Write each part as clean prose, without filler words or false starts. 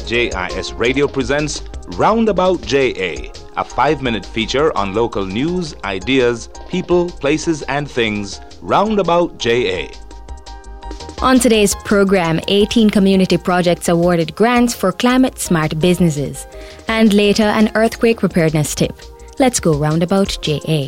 JIS Radio presents Roundabout JA, a 5-minute feature on local news, ideas, people, places, and things. Roundabout JA. On today's program, 18 community projects awarded grants for climate-smart businesses. And later, an earthquake preparedness tip. Let's go Roundabout JA.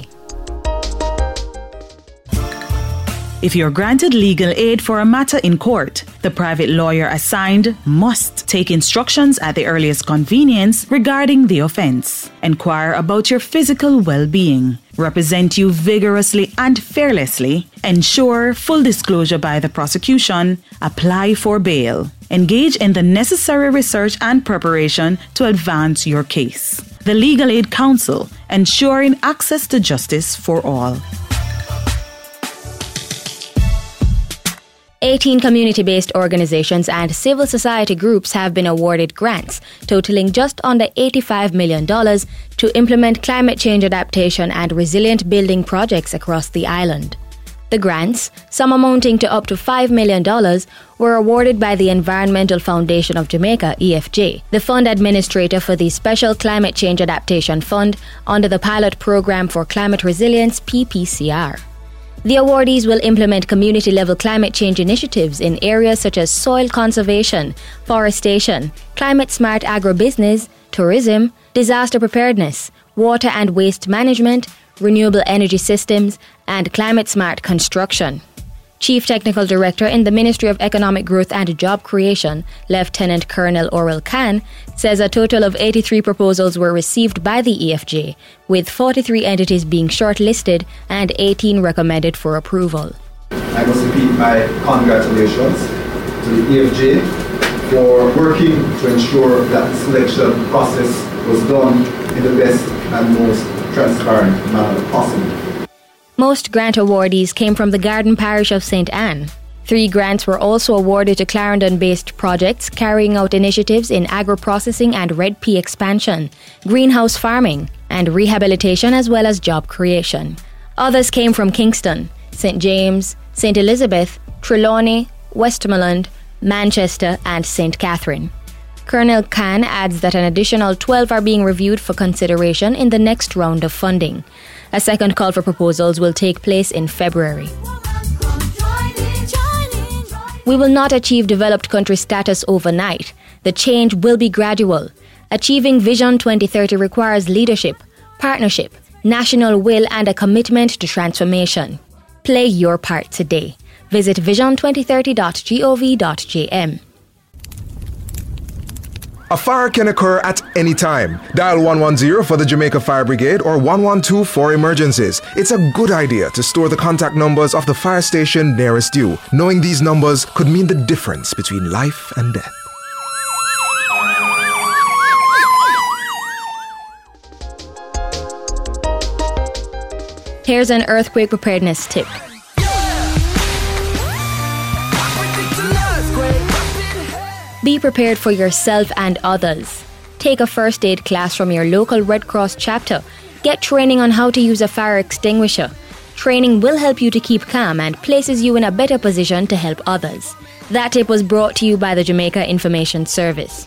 If you're granted legal aid for a matter in court, the private lawyer assigned must take instructions at the earliest convenience regarding the offense, inquire about your physical well-being, represent you vigorously and fearlessly, ensure full disclosure by the prosecution, apply for bail, engage in the necessary research and preparation to advance your case. The Legal Aid Council, ensuring access to justice for all. 18 community-based organizations and civil society groups have been awarded grants totaling just under $85 million to implement climate change adaptation and resilient building projects across the island. The grants, some amounting to up to $5 million, were awarded by the Environmental Foundation of Jamaica, EFJ, the fund administrator for the Special Climate Change Adaptation Fund under the Pilot Program for Climate Resilience, PPCR. The awardees will implement community-level climate change initiatives in areas such as soil conservation, forestation, climate-smart agribusiness, tourism, disaster preparedness, water and waste management, renewable energy systems, and climate-smart construction. Chief Technical Director in the Ministry of Economic Growth and Job Creation, Lieutenant Colonel Orel Khan, says a total of 83 proposals were received by the EFJ, with 43 entities being shortlisted and 18 recommended for approval. I must repeat my congratulations to the EFJ for working to ensure that the selection process was done in the best and most transparent manner possible. Most grant awardees came from the Garden Parish of St. Anne. 3 grants were also awarded to Clarendon-based projects carrying out initiatives in agro-processing and Red Pea expansion, greenhouse farming, and rehabilitation as well as job creation. Others came from Kingston, St. James, St. Elizabeth, Trelawney, Westmoreland, Manchester, and St. Catherine. Colonel Khan adds that an additional 12 are being reviewed for consideration in the next round of funding. A second call for proposals will take place in February. We will not achieve developed country status overnight. The change will be gradual. Achieving Vision 2030 requires leadership, partnership, national will, and a commitment to transformation. Play your part today. Visit vision2030.gov.jm. A fire can occur at any time. Dial 110 for the Jamaica Fire Brigade or 112 for emergencies. It's a good idea to store the contact numbers of the fire station nearest you. Knowing these numbers could mean the difference between life and death. Here's an earthquake preparedness tip. Be prepared for yourself and others. Take a first aid class from your local Red Cross chapter. Get training on how to use a fire extinguisher. Training will help you to keep calm and places you in a better position to help others. That tip was brought to you by the Jamaica Information Service.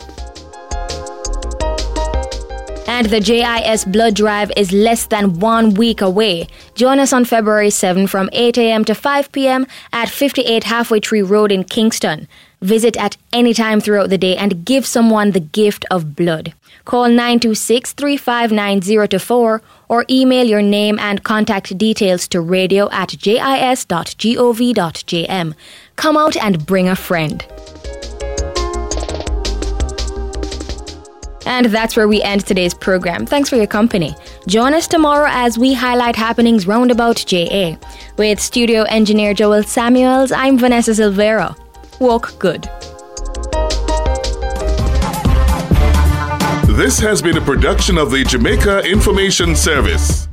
And the JIS Blood Drive is less than 1 week away. Join us on February 7 from 8 a.m. to 5 p.m. at 58 Halfway Tree Road in Kingston. Visit at any time throughout the day and give someone the gift of blood. Call 926-359024 or email your name and contact details to radio@jis.gov.jm. Come out and bring a friend. And that's where we end today's program. Thanks for your company. Join us tomorrow as we highlight happenings roundabout JA. With studio engineer Joel Samuels, I'm Vanessa Silvera. Walk good. This has been a production of the Jamaica Information Service.